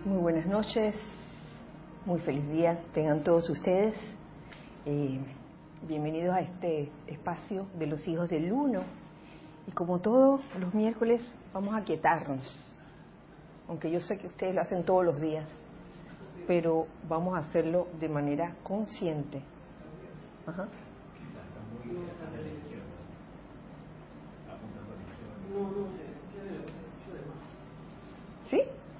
Muy buenas noches, muy feliz día tengan todos ustedes. Bienvenidos a este espacio de los hijos del Uno. Y como todos los miércoles vamos a aquietarnos, aunque yo sé que ustedes lo hacen todos los días, pero vamos a hacerlo de manera consciente. Ajá. ¿Sí?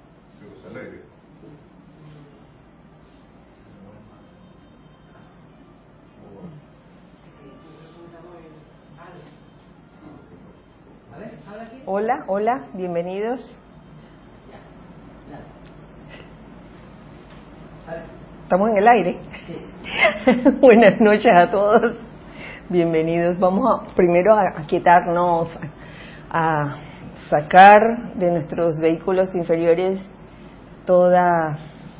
Hola, hola, bienvenidos. ¿Estamos en el aire? Sí. Buenas noches a todos, bienvenidos. Vamos primero a aquietarnos, a sacar de nuestros vehículos inferiores toda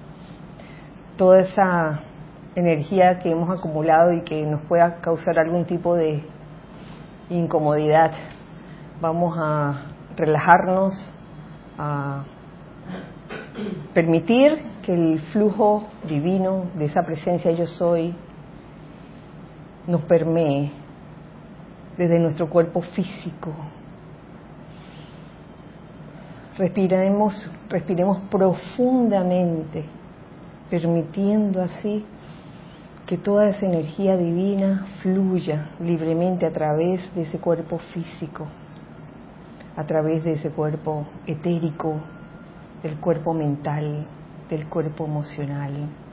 esa energía que hemos acumulado y que nos pueda causar algún tipo de incomodidad. Vamos a relajarnos, a permitir que el flujo divino de esa presencia yo soy nos permee desde nuestro cuerpo físico. Respiremos profundamente, permitiendo así que toda esa energía divina fluya libremente a través de ese cuerpo físico, a través de ese cuerpo etérico, del cuerpo mental, del cuerpo emocional.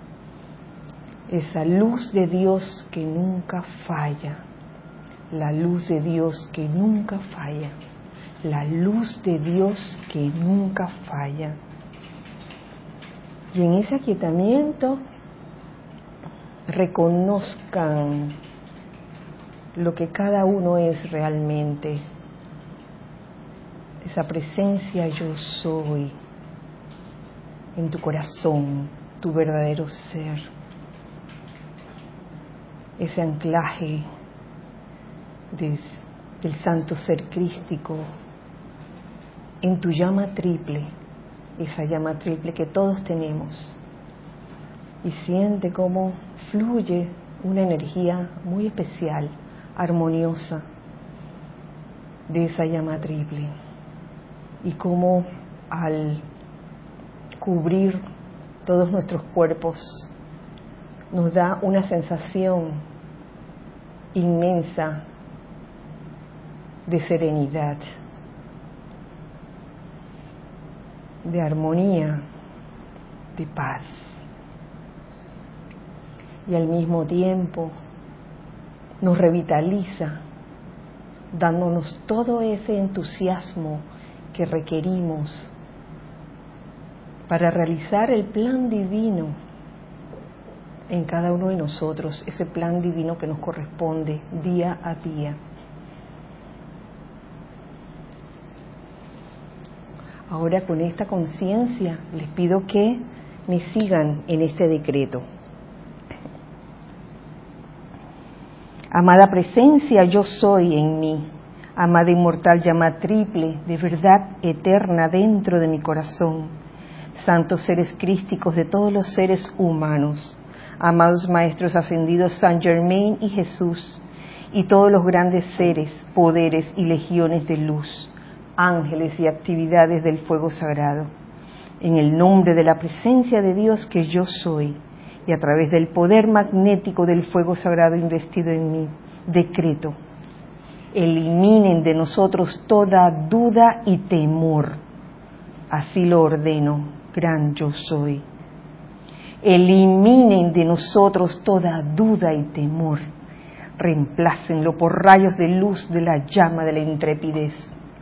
Esa luz de Dios que nunca falla, la luz de Dios que nunca falla, la luz de Dios que nunca falla. Y en ese aquietamiento reconozcan lo que cada uno es realmente, esa presencia yo soy en tu corazón, tu verdadero ser, ese anclaje del santo ser crístico en tu llama triple, esa llama triple que todos tenemos, y siente cómo fluye una energía muy especial, armoniosa de esa llama triple, y cómo al cubrir todos nuestros cuerpos nos da una sensación inmensa de serenidad, de armonía, de paz, y al mismo tiempo nos revitaliza, dándonos todo ese entusiasmo que requerimos para realizar el plan divino en cada uno de nosotros, ese plan divino que nos corresponde día a día. Ahora, con esta conciencia, les pido que me sigan en este decreto. Amada presencia, yo soy en mí. Amada inmortal llama triple, de verdad eterna dentro de mi corazón. Santos seres crísticos de todos los seres humanos. Amados maestros ascendidos Saint Germain y Jesús, y todos los grandes seres, poderes y legiones de luz, ángeles y actividades del fuego sagrado. En el nombre de la presencia de Dios que yo soy, y a través del poder magnético del fuego sagrado investido en mí, decreto: eliminen de nosotros toda duda y temor. Así lo ordeno, gran yo soy. Eliminen de nosotros toda duda y temor. Reemplácenlo por rayos de luz de la llama de la intrepidez.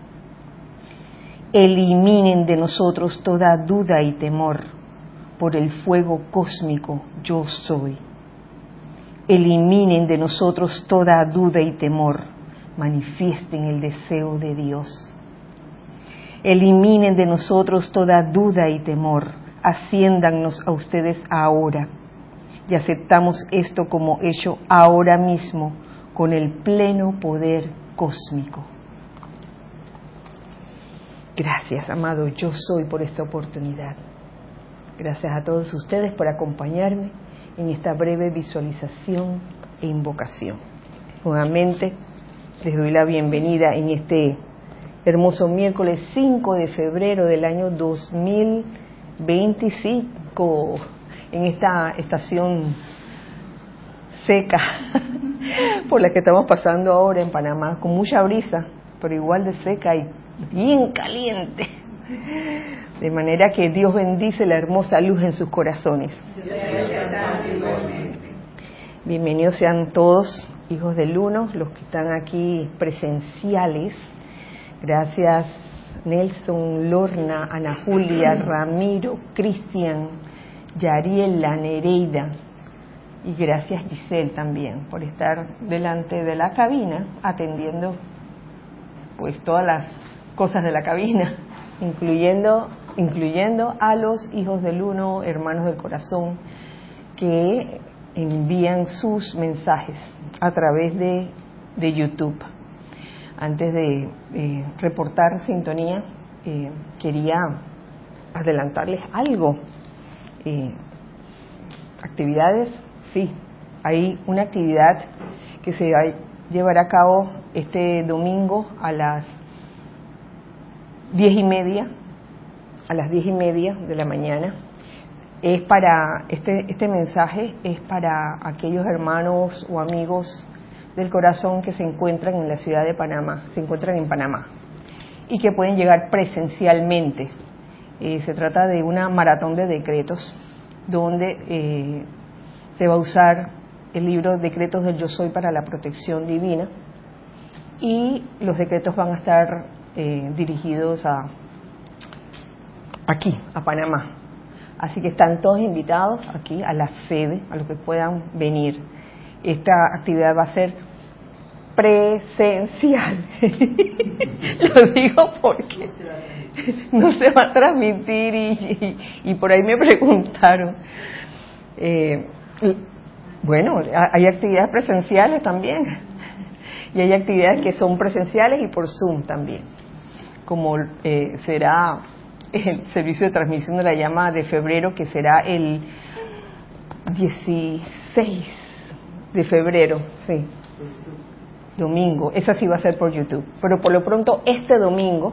Eliminen de nosotros toda duda y temor por el fuego cósmico yo soy. Eliminen de nosotros toda duda y temor, manifiesten el deseo de Dios. Eliminen de nosotros toda duda y temor, asciéndannos a ustedes ahora, y aceptamos esto como hecho ahora mismo con el pleno poder cósmico. Gracias, amado yo soy, por esta oportunidad. Gracias a todos ustedes por acompañarme en esta breve visualización e invocación. Nuevamente les doy la bienvenida en este hermoso miércoles 5 de febrero del año 2025, en esta estación seca por la que estamos pasando ahora en Panamá, con mucha brisa, pero igual de seca y bien caliente. De manera que Dios bendice la hermosa luz en sus corazones. Bienvenidos sean todos, hijos del Uno, los que están aquí presenciales. Gracias Nelson, Lorna, Ana Julia, Ramiro, Cristian, Yariela, Nereida. Y gracias Giselle también por estar delante de la cabina atendiendo pues todas las cosas de la cabina, incluyendo a los hijos del Uno, hermanos del corazón, que envían sus mensajes a través de YouTube. Antes de reportar sintonía, quería adelantarles algo. Actividades, sí, hay una actividad que se llevará a cabo este domingo a las 10:30, a las 10:30 de la mañana. Es para este mensaje es para aquellos hermanos o amigos del corazón que se encuentran en la ciudad de Panamá, se encuentran en Panamá y que pueden llegar presencialmente. Se trata de una maratón de decretos donde se va a usar el libro Decretos del Yo Soy para la protección divina, y los decretos van a estar dirigidos aquí, a Panamá. Así que están todos invitados aquí a la sede, a los que puedan venir. Esta actividad va a ser presencial. Lo digo porque no se va a transmitir y por ahí me preguntaron. Bueno, hay actividades presenciales también y hay actividades que son presenciales y por Zoom también, como será el servicio de transmisión de la llama de febrero, que será el 16 de febrero, sí, domingo. Esa sí va a ser por YouTube, pero por lo pronto este domingo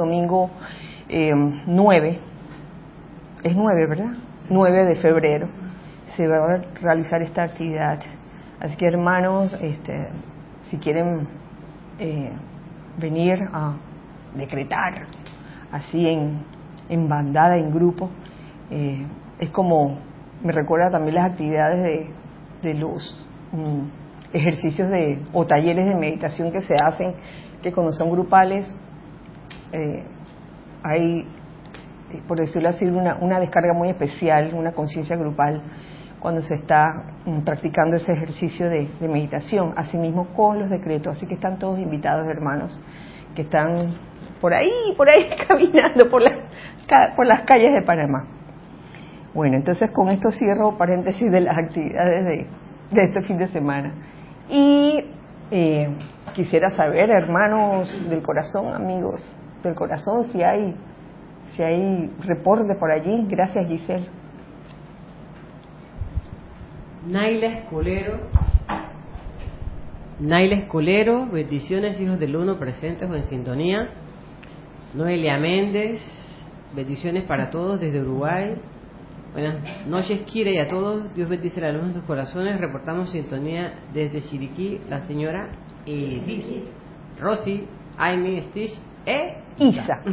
9, es 9, ¿verdad? 9 de febrero se va a realizar esta actividad. Así que hermanos, si quieren venir a decretar así en bandada, en grupo, es como, me recuerda también las actividades de los ejercicios o talleres de meditación que se hacen, que cuando son grupales hay, por decirlo así, una descarga muy especial, una conciencia grupal cuando se está practicando ese ejercicio de meditación, asimismo con los decretos. Así que están todos invitados, hermanos, que están por ahí caminando por las calles de Panamá. Bueno, entonces con esto cierro paréntesis de las actividades de este fin de semana. Y quisiera saber, hermanos del corazón, amigos del corazón, si hay reporte por allí. Gracias, Giselle. Naila Escolero, bendiciones, hijos del Uno, presentes o en sintonía. Noelia Méndez, bendiciones para todos desde Uruguay. Buenas noches, Kira, y a todos. Dios bendice la luz en sus corazones. Reportamos sintonía desde Chiriquí, la señora Edith, Rosy, Amy, Stitch e Isa.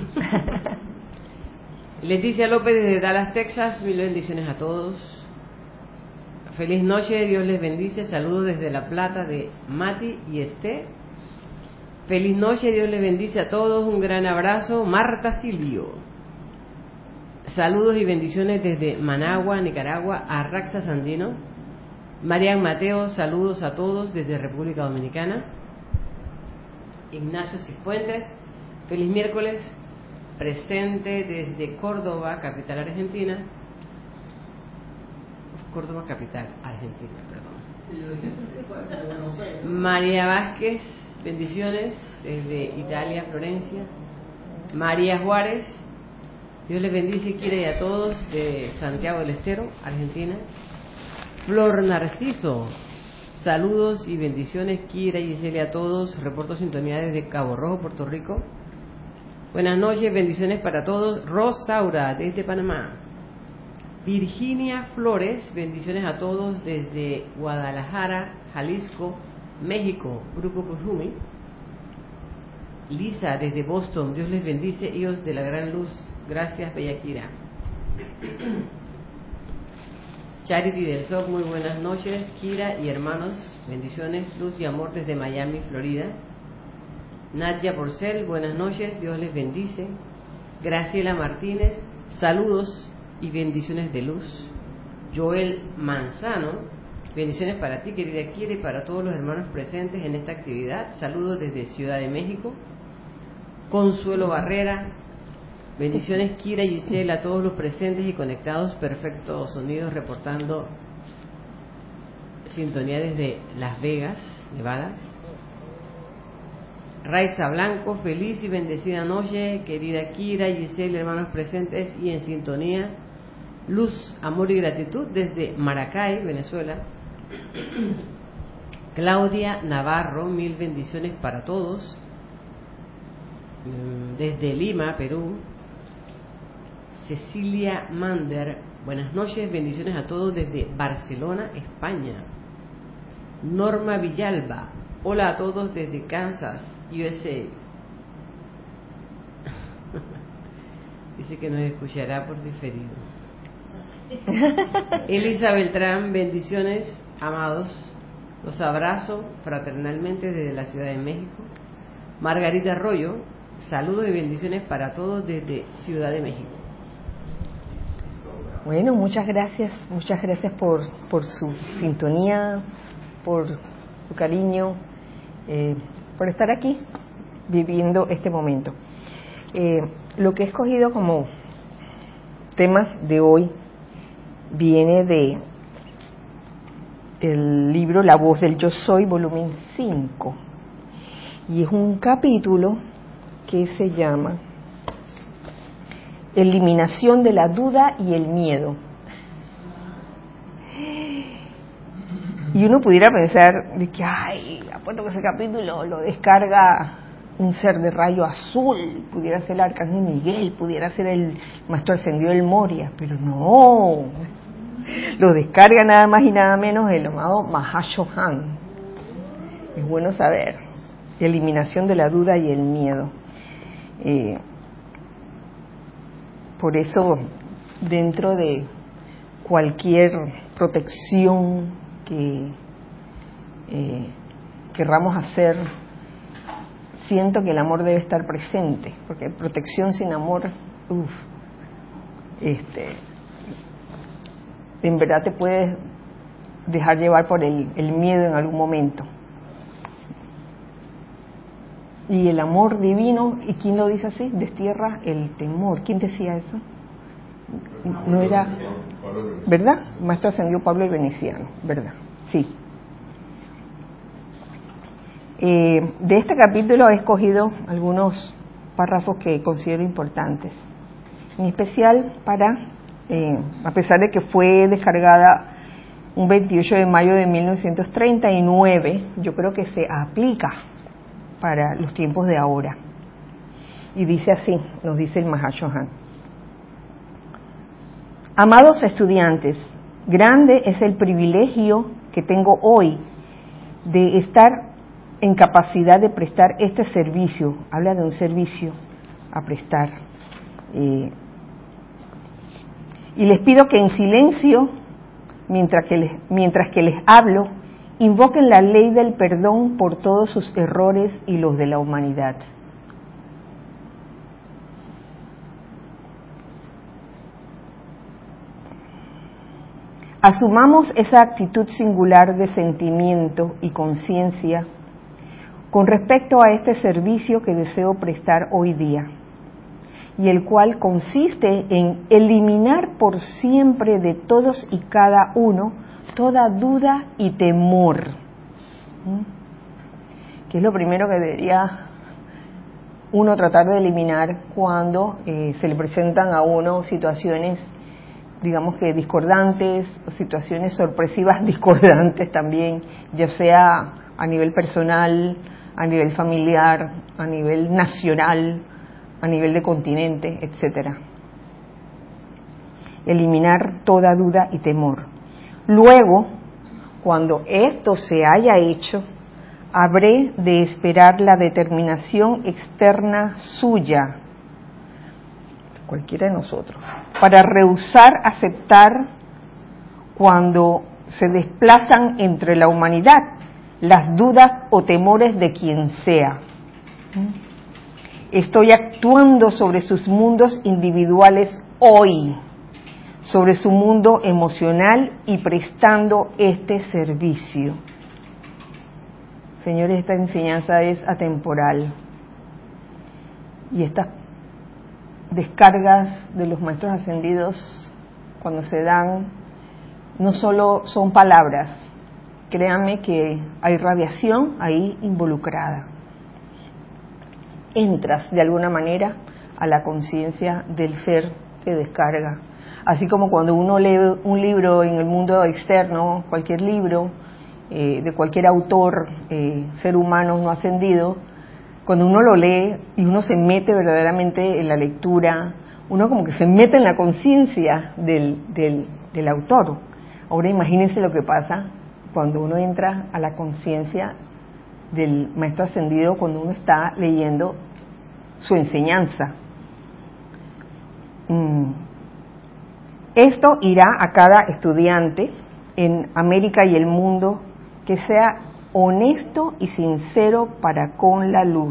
Leticia López desde Dallas, Texas. Mil bendiciones a todos. Feliz noche, Dios les bendice. Saludos desde La Plata de Mati y Esté. Feliz noche, Dios les bendice a todos. Un gran abrazo, Marta Silvio. Saludos y bendiciones desde Managua, Nicaragua, a Raxa Sandino. Marian Mateo, saludos a todos desde República Dominicana. Ignacio Cifuentes, feliz miércoles, presente desde Córdoba, capital argentina. Córdoba, capital argentina, perdón. María Vázquez, bendiciones desde Italia, Florencia. María Juárez, Dios les bendice, Kira, y a todos de Santiago del Estero, Argentina. Flor Narciso, saludos y bendiciones, Kira y Giselle, a todos. Reporto sintonía desde Cabo Rojo, Puerto Rico. Buenas noches, bendiciones para todos. Rosaura, desde Panamá. Virginia Flores, bendiciones a todos desde Guadalajara, Jalisco, México, Grupo Kuzumi. Lisa, desde Boston, Dios les bendice, hijos de la gran luz. Gracias, Bella Kira. Charity del SOC, muy buenas noches, Kira y hermanos, bendiciones, luz y amor desde Miami, Florida. Nadia Porcel, buenas noches, Dios les bendice. Graciela Martínez, saludos y bendiciones de luz. Joel Manzano, bendiciones para ti, querida Kira, y para todos los hermanos presentes en esta actividad. Saludos desde Ciudad de México. Consuelo Barrera, bendiciones, Kira y Giselle, a todos los presentes y conectados. Perfecto sonido, reportando sintonía desde Las Vegas, Nevada. Raiza Blanco, feliz y bendecida noche, querida Kira y Giselle, hermanos presentes y en sintonía. Luz, amor y gratitud desde Maracay, Venezuela. Claudia Navarro, mil bendiciones para todos desde Lima, Perú. Cecilia Mander, buenas noches, bendiciones a todos desde Barcelona, España. Norma Villalba, hola a todos desde Kansas, USA. Dice que nos escuchará por diferido. Elisa Beltrán, bendiciones, amados, los abrazo fraternalmente desde la Ciudad de México. Margarita Arroyo, saludos y bendiciones para todos desde Ciudad de México. Bueno, muchas gracias por su sintonía, por su cariño, por estar aquí viviendo este momento. Lo que he escogido como tema de hoy viene de el libro La Voz del Yo Soy, volumen 5, y es un capítulo que se llama Eliminación de la duda y el miedo. Y uno pudiera pensar de que, ay, apuesto que ese capítulo lo descarga un ser de rayo azul, pudiera ser el Arcángel Miguel, pudiera ser el Maestro Ascendido del Moria, pero no, lo descarga nada más y nada menos el amado Mahashohan. Es bueno saber, eliminación de la duda y el miedo. Por eso, dentro de cualquier protección que querramos hacer, siento que el amor debe estar presente, porque protección sin amor, en verdad te puedes dejar llevar por el miedo en algún momento. Y el amor divino, ¿y quién lo dice así? Destierra el temor. ¿Quién decía eso? No era, ¿verdad? Maestro Ascendido Pablo el Veneciano, ¿verdad? Sí. De este capítulo he escogido algunos párrafos que considero importantes, en especial para, a pesar de que fue descargada un 28 de mayo de 1939, yo creo que se aplica para los tiempos de ahora. Y dice así, nos dice el Mahashohan: amados estudiantes, grande es el privilegio que tengo hoy de estar en capacidad de prestar este servicio. Habla de un servicio a prestar. Y les pido que en silencio, mientras que les hablo, invoquen la ley del perdón por todos sus errores y los de la humanidad. Asumamos esa actitud singular de sentimiento y conciencia con respecto a este servicio que deseo prestar hoy día, y el cual consiste en eliminar por siempre de todos y cada uno toda duda y temor, que es lo primero que debería uno tratar de eliminar cuando se le presentan a uno situaciones, digamos que discordantes, o situaciones sorpresivas discordantes también, ya sea a nivel personal, a nivel familiar, a nivel nacional, a nivel de continente, etcétera. Eliminar toda duda y temor. Luego, cuando esto se haya hecho, habré de esperar la determinación externa suya, cualquiera de nosotros, para rehusar aceptar cuando se desplazan entre la humanidad las dudas o temores de quien sea. Estoy actuando sobre sus mundos individuales hoy, sobre su mundo emocional y prestando este servicio. Señores, esta enseñanza es atemporal y estas descargas de los maestros ascendidos, cuando se dan, no solo son palabras, créanme que hay radiación ahí involucrada. Entras de alguna manera a la conciencia del ser que descarga. Así como cuando uno lee un libro en el mundo externo, cualquier libro, de cualquier autor, ser humano no ascendido, cuando uno lo lee y uno se mete verdaderamente en la lectura, uno como que se mete en la conciencia del autor. Ahora imagínense lo que pasa cuando uno entra a la conciencia del maestro ascendido, cuando uno está leyendo su enseñanza. Esto irá a cada estudiante en América y el mundo que sea honesto y sincero para con la luz.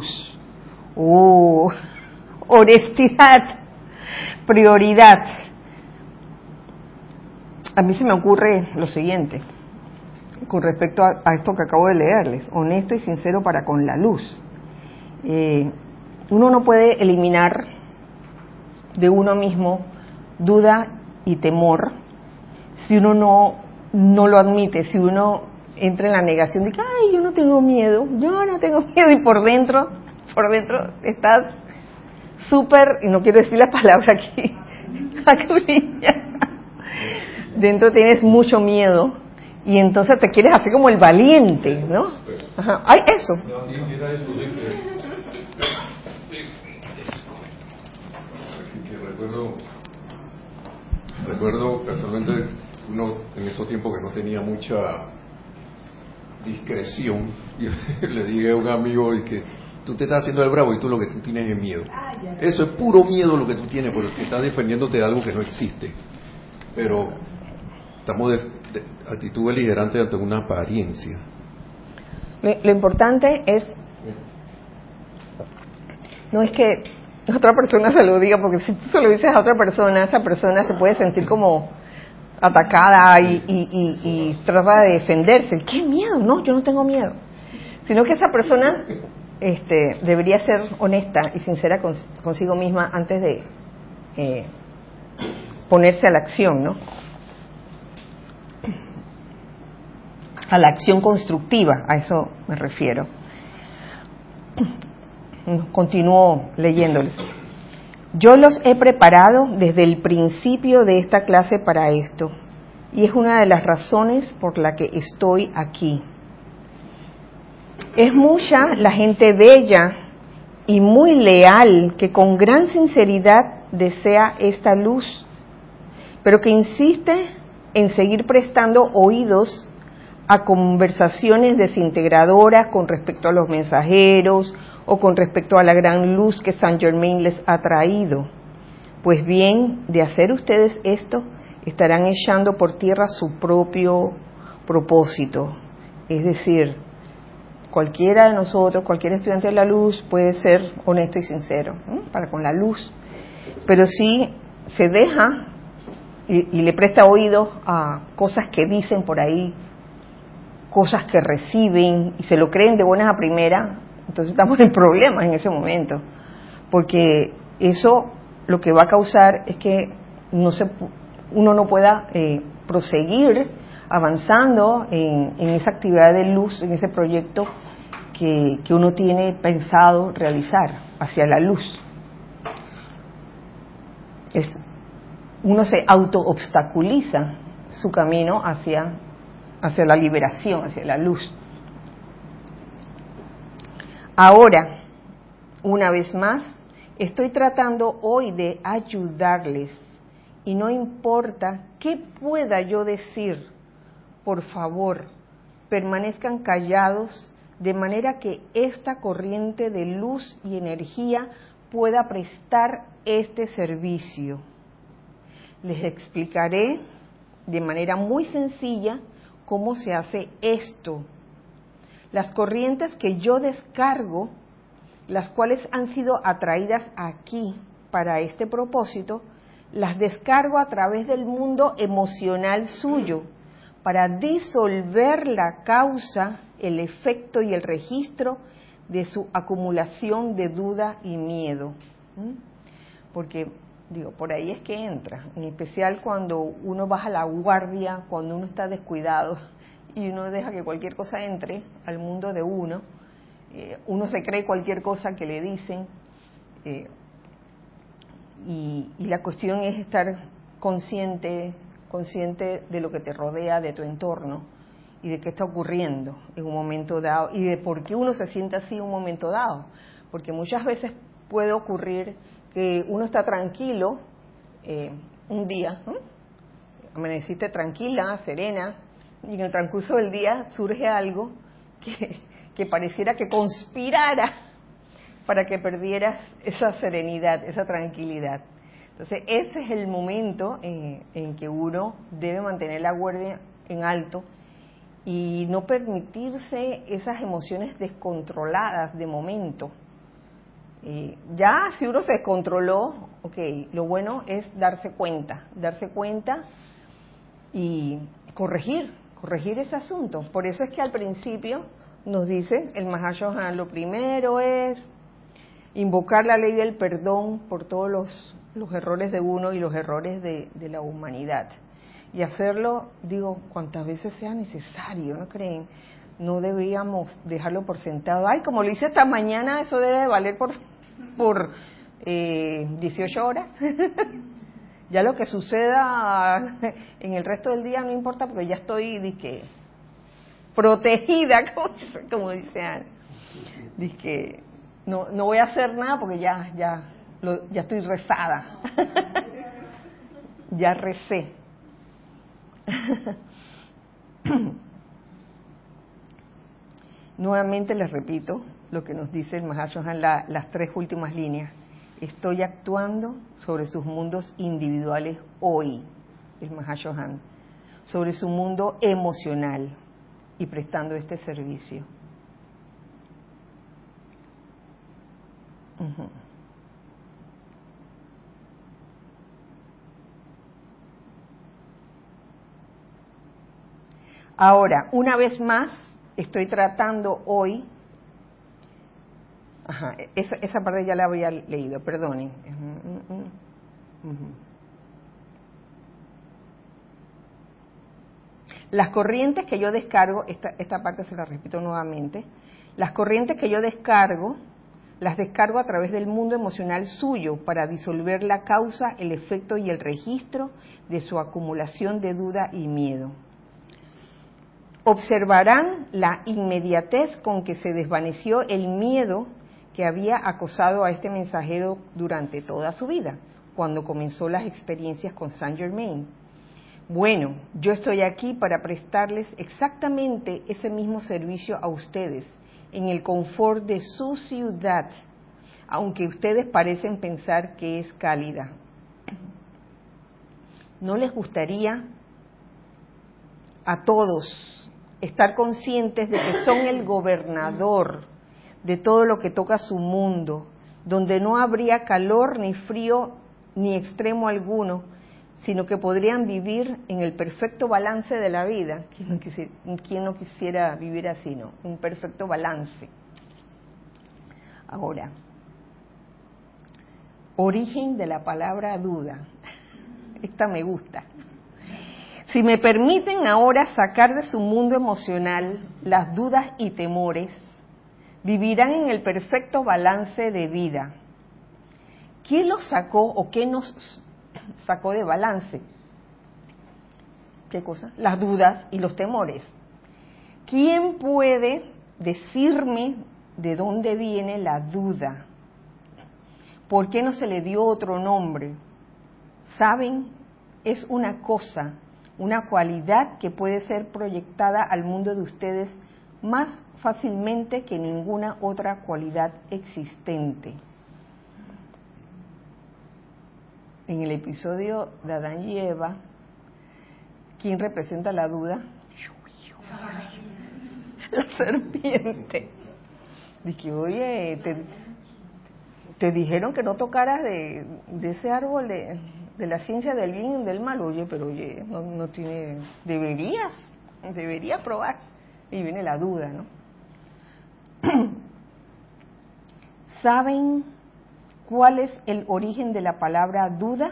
Honestidad, prioridad. A mí se me ocurre lo siguiente, con respecto a esto que acabo de leerles, honesto y sincero para con la luz. Uno no puede eliminar de uno mismo duda y temor si uno no lo admite, si uno entra en la negación de que, ay, yo no tengo miedo, y por dentro estás súper, y no quiero decir la palabra aquí, dentro tienes mucho miedo, y entonces te quieres hacer como el valiente, ¿no? Ajá. Ay, eso. Recuerdo casualmente uno en esos tiempos que no tenía mucha discreción, y le dije a un amigo y que tú te estás haciendo el bravo y tú lo que tú tienes es miedo. Eso es puro miedo lo que tú tienes, porque estás defendiéndote de algo que no existe. Pero estamos de actitud beligerante ante una apariencia. Lo importante es, no es que otra persona se lo diga, porque si tú se lo dices a otra persona, esa persona se puede sentir como atacada y trata de defenderse. ¿Qué miedo? No, yo no tengo miedo. Sino que esa persona debería ser honesta y sincera consigo misma antes de ponerse a la acción, ¿no? A la acción constructiva, a eso me refiero. Continúo leyéndoles. Yo los he preparado desde el principio de esta clase para esto, y es una de las razones por la que estoy aquí. Es mucha la gente bella y muy leal que con gran sinceridad desea esta luz, pero que insiste en seguir prestando oídos a conversaciones desintegradoras con respecto a los mensajeros o con respecto a la gran luz que Saint Germain les ha traído. Pues bien, de hacer ustedes esto, estarán echando por tierra su propio propósito. Es decir, cualquiera de nosotros, cualquier estudiante de la luz puede ser honesto y sincero, ¿no? Para con la luz. Pero si se deja y le presta oído a cosas que dicen por ahí, cosas que reciben y se lo creen de buenas a primeras, entonces estamos en problemas en ese momento, porque eso lo que va a causar es que uno no pueda proseguir avanzando en esa actividad de luz, en ese proyecto que uno tiene pensado realizar hacia la luz. Uno se auto-obstaculiza su camino hacia la liberación, hacia la luz. Ahora, una vez más, estoy tratando hoy de ayudarles y no importa qué pueda yo decir, por favor, permanezcan callados de manera que esta corriente de luz y energía pueda prestar este servicio. Les explicaré de manera muy sencilla cómo se hace esto. Las corrientes que yo descargo, las cuales han sido atraídas aquí para este propósito, las descargo a través del mundo emocional suyo para disolver la causa, el efecto y el registro de su acumulación de duda y miedo. Porque, por ahí es que entra, en especial cuando uno baja la guardia, cuando uno está descuidado y uno deja que cualquier cosa entre al mundo de uno. Uno se cree cualquier cosa que le dicen y la cuestión es estar consciente de lo que te rodea, de tu entorno y de qué está ocurriendo en un momento dado y de por qué uno se siente así en un momento dado, porque muchas veces puede ocurrir que uno está tranquilo un día, amaneciste tranquila, serena, y en el transcurso del día surge algo que pareciera que conspirara para que perdieras esa serenidad, esa tranquilidad. Entonces ese es el momento en que uno debe mantener la guardia en alto y no permitirse esas emociones descontroladas de momento. Ya si uno se descontroló, lo bueno es darse cuenta y corregir ese asunto. Por eso es que al principio nos dice el Mahashohan, lo primero es invocar la ley del perdón por todos los errores de uno y los errores de la humanidad. Y hacerlo, cuantas veces sea necesario, ¿no creen? No deberíamos dejarlo por sentado. Ay, como lo hice esta mañana, eso debe valer por 18 horas. Ya lo que suceda en el resto del día no importa porque ya estoy, protegida, como dicen. No voy a hacer nada porque ya estoy rezada. Ya recé. Nuevamente les repito lo que nos dice el Mahashohan, las 3 últimas líneas. Estoy actuando sobre sus mundos individuales hoy, el Mahashohan, sobre su mundo emocional y prestando este servicio. Ahora, una vez más, estoy tratando hoy, esa parte ya la había leído, perdonen. Las corrientes que yo descargo, esta parte se la repito nuevamente, las corrientes que yo descargo, las descargo a través del mundo emocional suyo para disolver la causa, el efecto y el registro de su acumulación de duda y miedo. Observarán la inmediatez con que se desvaneció el miedo que había acosado a este mensajero durante toda su vida, cuando comenzó las experiencias con Saint Germain. Bueno, yo estoy aquí para prestarles exactamente ese mismo servicio a ustedes, en el confort de su ciudad, aunque ustedes parecen pensar que es cálida. ¿No les gustaría a todos estar conscientes de que son el gobernador de todo lo que toca su mundo, donde no habría calor ni frío ni extremo alguno, sino que podrían vivir en el perfecto balance de la vida? ¿Quién no quisiera vivir así, no? Un perfecto balance. Ahora, origen de la palabra duda. Esta me gusta. Si me permiten ahora sacar de su mundo emocional las dudas y temores, Vivirán en el perfecto balance de vida. ¿Quién los sacó o qué nos sacó de balance? ¿Qué cosa? Las dudas y los temores. ¿Quién puede decirme de dónde viene la duda? ¿Por qué no se le dio otro nombre? ¿Saben? Es una cosa, una cualidad que puede ser proyectada al mundo de ustedes más fácilmente que ninguna otra cualidad existente. En el episodio de Adán y Eva, ¿quién representa la duda? La serpiente. Dije, oye, te dijeron que no tocaras de ese árbol de la ciencia del bien y del mal. Oye, pero oye, no tiene, deberías probar. Y viene la duda, ¿no? ¿Saben cuál es el origen de la palabra duda?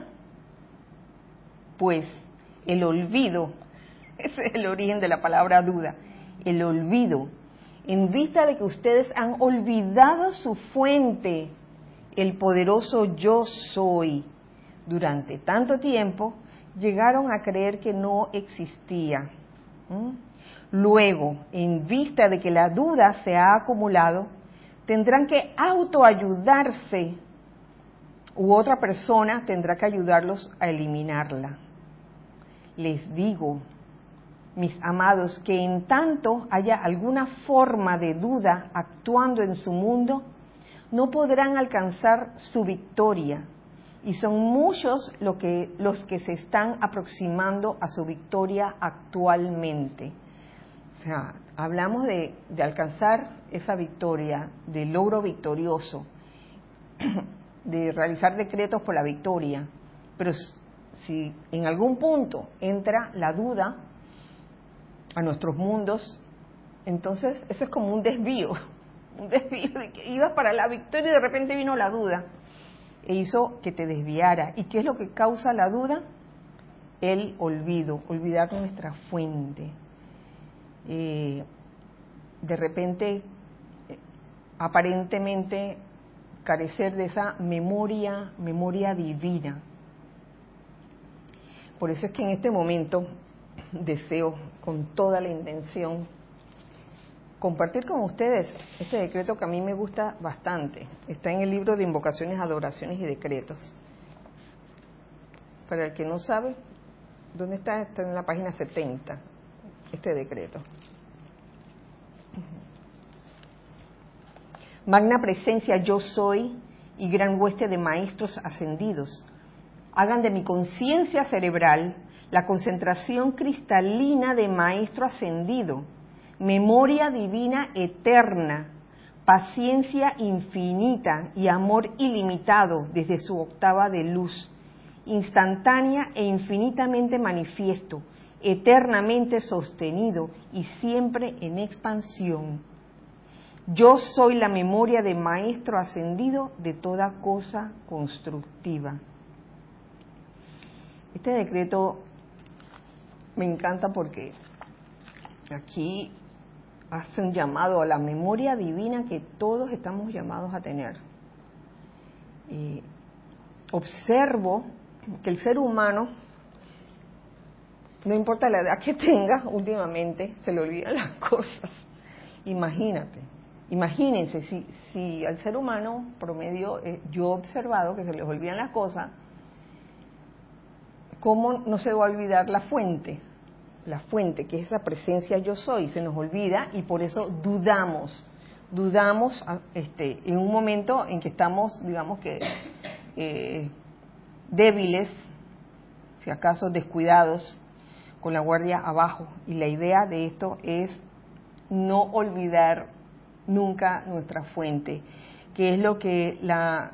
Pues el olvido. Ese es el origen de la palabra duda. El olvido. En vista de que ustedes han olvidado su fuente, el poderoso yo soy, durante tanto tiempo, llegaron a creer que no existía. Luego, en vista de que la duda se ha acumulado, tendrán que autoayudarse u otra persona tendrá que ayudarlos a eliminarla. Les digo, mis amados, que en tanto haya alguna forma de duda actuando en su mundo, no podrán alcanzar su victoria. Y son muchos los que se están aproximando a su victoria actualmente. O sea, hablamos de alcanzar esa victoria, del logro victorioso, de realizar decretos por la victoria. Pero si en algún punto entra la duda a nuestros mundos, entonces eso es como un desvío de que ibas para la victoria y de repente vino la duda e hizo que te desviara. ¿Y qué es lo que causa la duda? El olvido, olvidar nuestra fuente. De repente, aparentemente, carecer de esa memoria divina. Por eso es que en este momento deseo con toda la intención compartir con ustedes este decreto que a mí me gusta bastante. Está en el libro de Invocaciones, Adoraciones y Decretos. Para el que no sabe, ¿dónde está? Está en la página 70, este decreto. Magna presencia yo soy y gran hueste de maestros ascendidos. Hagan de mi conciencia cerebral la concentración cristalina de maestro ascendido, memoria divina eterna, paciencia infinita y amor ilimitado desde su octava de luz, instantánea e infinitamente manifiesto, eternamente sostenido y siempre en expansión. Yo soy la memoria de maestro ascendido de toda cosa constructiva. Este decreto me encanta porque aquí hace un llamado a la memoria divina que todos estamos llamados a tener. Observo que el ser humano, no importa la edad que tenga, últimamente se le olvidan las cosas. Imagínense, si al ser humano promedio, yo he observado que se les olvidan las cosas, ¿cómo no se va a olvidar la fuente? La fuente, que es esa presencia yo soy, se nos olvida y por eso dudamos en un momento en que estamos, digamos que, débiles, si acaso descuidados, con la guardia abajo. Y la idea de esto es no olvidar nunca nuestra fuente, que es lo que la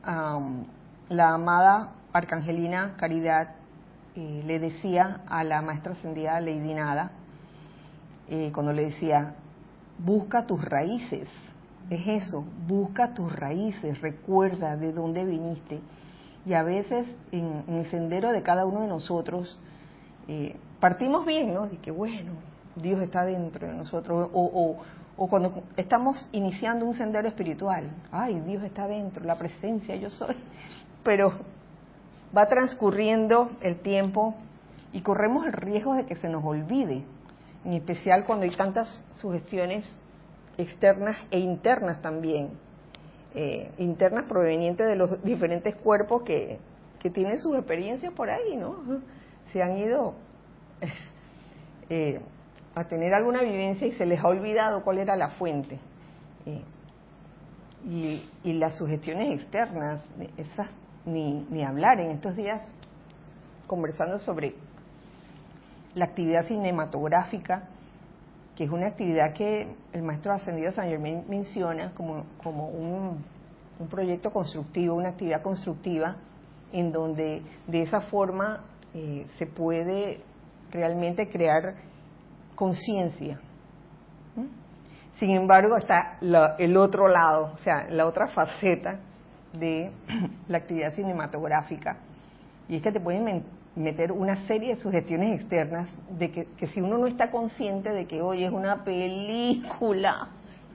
amada Arcangelina Caridad le decía a la maestra ascendida Lady Nada, cuando le decía, busca tus raíces. Es eso, busca tus raíces, recuerda de dónde viniste. Y a veces en el sendero de cada uno de nosotros partimos bien, ¿no? De que bueno, Dios está dentro de nosotros, o o cuando estamos iniciando un sendero espiritual. Ay, Dios está dentro, la presencia, yo soy. Pero va transcurriendo el tiempo y corremos el riesgo de que se nos olvide, en especial cuando hay tantas sugestiones externas e internas también, internas provenientes de los diferentes cuerpos que tienen sus experiencias por ahí, ¿no? Se han ido a tener alguna vivencia y se les ha olvidado cuál era la fuente. Y las sugestiones externas, esas ni hablar. En estos días, conversando sobre la actividad cinematográfica, que es una actividad que el maestro ascendido Saint Germain menciona como un proyecto constructivo, una actividad constructiva, en donde de esa forma se puede realmente crear conciencia. Sin embargo, está el otro lado, o sea, la otra faceta de la actividad cinematográfica, y es que te pueden meter una serie de sugestiones externas de que si uno no está consciente de que hoy es una película,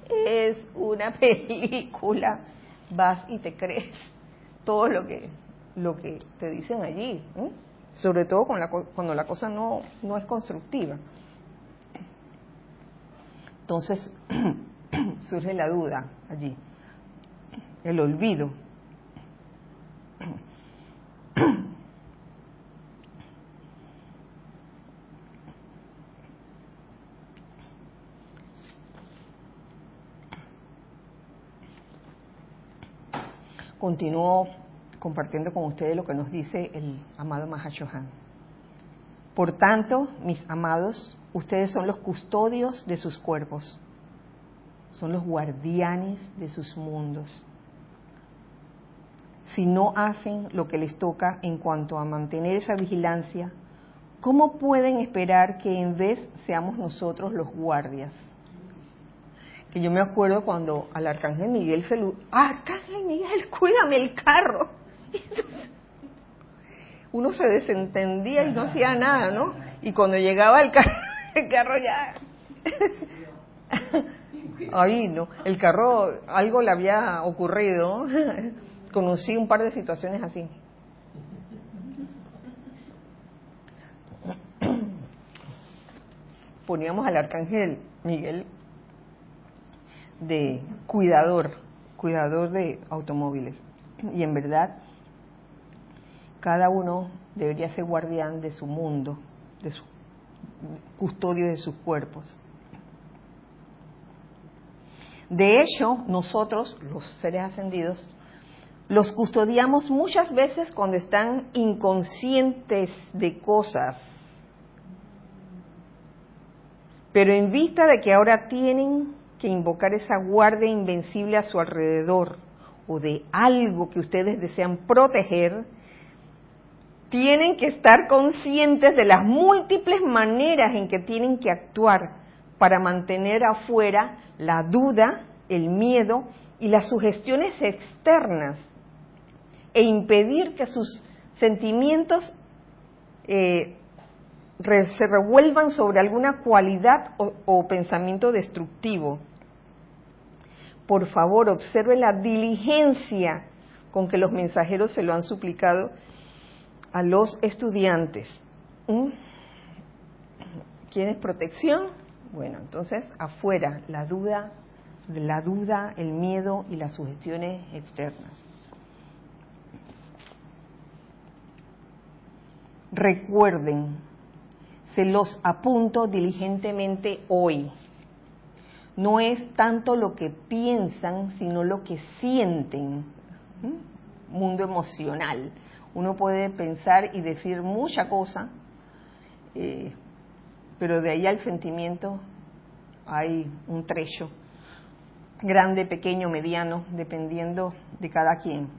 vas y te crees todo lo que te dicen allí, ¿eh? Sobre todo cuando la cosa no es constructiva. Entonces surge la duda allí, el olvido. Continúo compartiendo con ustedes lo que nos dice el amado Mahashohan. Por tanto, mis amados, ustedes son los custodios de sus cuerpos, son los guardianes de sus mundos. Si no hacen lo que les toca en cuanto a mantener esa vigilancia, ¿cómo pueden esperar que en vez seamos nosotros los guardias? Que yo me acuerdo cuando al Arcángel Miguel Arcángel Miguel, cuídame el carro. Uno se desentendía y no hacía nada, ¿no? Y cuando llegaba el carro ya... Ahí, ¿no? El carro, algo le había ocurrido. Conocí un par de situaciones así. Poníamos al Arcángel Miguel de cuidador de automóviles. Y en verdad, cada uno debería ser guardián de su mundo, de su custodio de sus cuerpos. De hecho, nosotros, los seres ascendidos, los custodiamos muchas veces cuando están inconscientes de cosas. Pero en vista de que ahora tienen que invocar esa guardia invencible a su alrededor, o de algo que ustedes desean proteger, tienen que estar conscientes de las múltiples maneras en que tienen que actuar para mantener afuera la duda, el miedo y las sugestiones externas, e impedir que sus sentimientos se revuelvan sobre alguna cualidad o pensamiento destructivo. Por favor, observe la diligencia con que los mensajeros se lo han suplicado a los estudiantes. ¿Quién es protección? Bueno, entonces afuera la duda, el miedo y las sugestiones externas. Recuerden, se los apunto diligentemente hoy. No es tanto lo que piensan, sino lo que sienten. Mundo emocional. Uno puede pensar y decir mucha cosa, pero de ahí al sentimiento hay un trecho. Grande, pequeño, mediano, dependiendo de cada quien.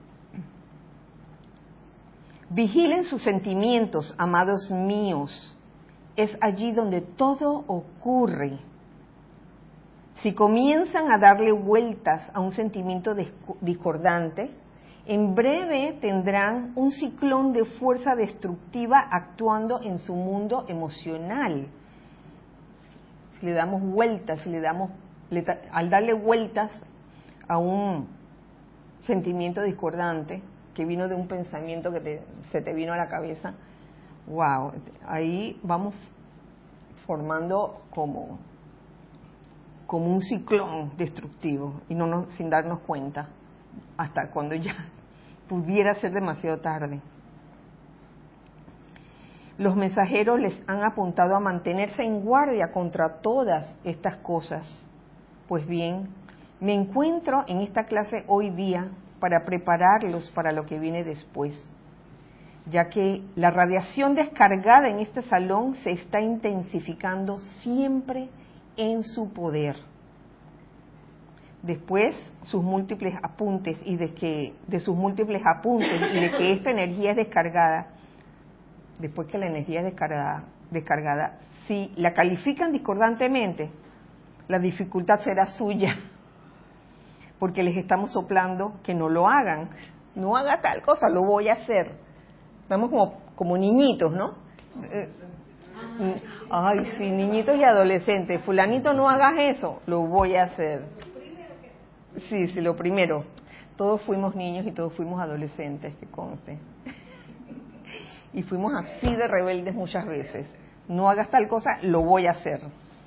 Vigilen sus sentimientos, amados míos. Es allí donde todo ocurre. Si comienzan a darle vueltas a un sentimiento discordante, en breve tendrán un ciclón de fuerza destructiva actuando en su mundo emocional. Si le damos vueltas, si le damos al darle vueltas a un sentimiento discordante que vino de un pensamiento que se te vino a la cabeza, wow, ahí vamos formando como un ciclón destructivo y sin darnos cuenta, hasta cuando ya pudiera ser demasiado tarde. Los mensajeros les han apuntado a mantenerse en guardia contra todas estas cosas. Pues bien, me encuentro en esta clase hoy día para prepararlos para lo que viene después, ya que la radiación descargada en este salón se está intensificando siempre en su poder. Después, sus múltiples apuntes y de que esta energía es descargada, después que la energía es descargada, si la califican discordantemente, la dificultad será suya, porque les estamos soplando que no lo hagan. No haga tal cosa, lo voy a hacer. Estamos como niñitos, ¿no? Ay, sí, niñitos y adolescentes. Fulanito, no hagas eso, lo voy a hacer. Sí, lo primero. Todos fuimos niños y todos fuimos adolescentes, que conste. Y fuimos así de rebeldes muchas veces. No hagas tal cosa, lo voy a hacer.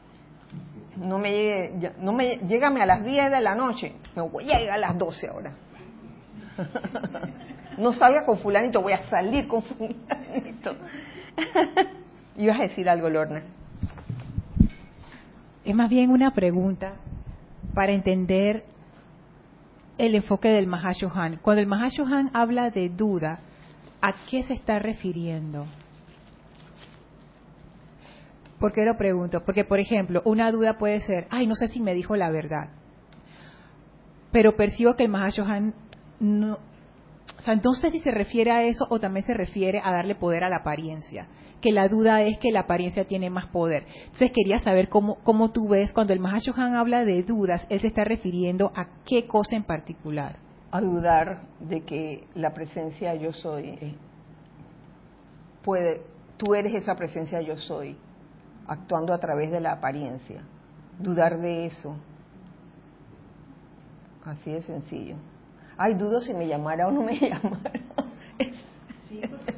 Llégame a las 10 de la noche, me voy a llegar a las 12 ahora. No salga con fulanito, voy a salir con fulanito. Ibas a decir algo, Lorna. Es más bien una pregunta para entender el enfoque del Mahashohan. Cuando el Mahashohan habla de duda, ¿a qué se está refiriendo? ¿Por qué lo pregunto? Porque, por ejemplo, una duda puede ser, ay, no sé si me dijo la verdad. Pero percibo que el Mahashohan no, o sea, no sé si se refiere a eso o también se refiere a darle poder a la apariencia. Que la duda es que la apariencia tiene más poder. Entonces quería saber cómo tú ves, cuando el Mahashohan habla de dudas, él se está refiriendo a qué cosa en particular. A dudar de que la presencia yo soy tú eres esa presencia yo soy, actuando a través de la apariencia. Dudar de eso. Así de sencillo. Ay, dudo si me llamara o no me llamara. Sí, porque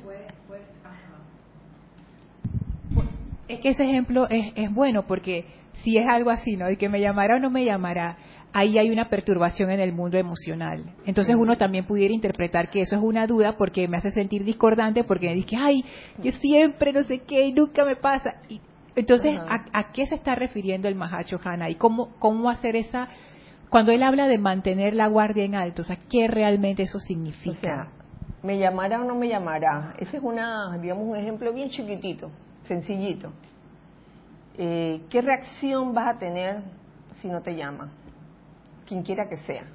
es que ese ejemplo es bueno, porque si es algo así, ¿no? De que me llamará o no me llamará, ahí hay una perturbación en el mundo emocional. Entonces uno también pudiera interpretar que eso es una duda porque me hace sentir discordante, porque me dice, ay, yo siempre no sé qué y nunca me pasa. Y entonces, ¿a qué se está refiriendo el Mahashohan? ¿Y cómo hacer esa... Cuando él habla de mantener la guardia en alto, o sea, ¿qué realmente eso significa? O sea, ¿me llamará o no me llamará? Ese es digamos, un ejemplo bien chiquitito, sencillito. ¿Qué reacción vas a tener si no te llama? Quien quiera que sea.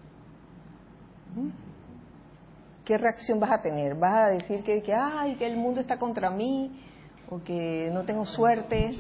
¿Qué reacción vas a tener? ¿Vas a decir que el mundo está contra mí? ¿O que no tengo suerte?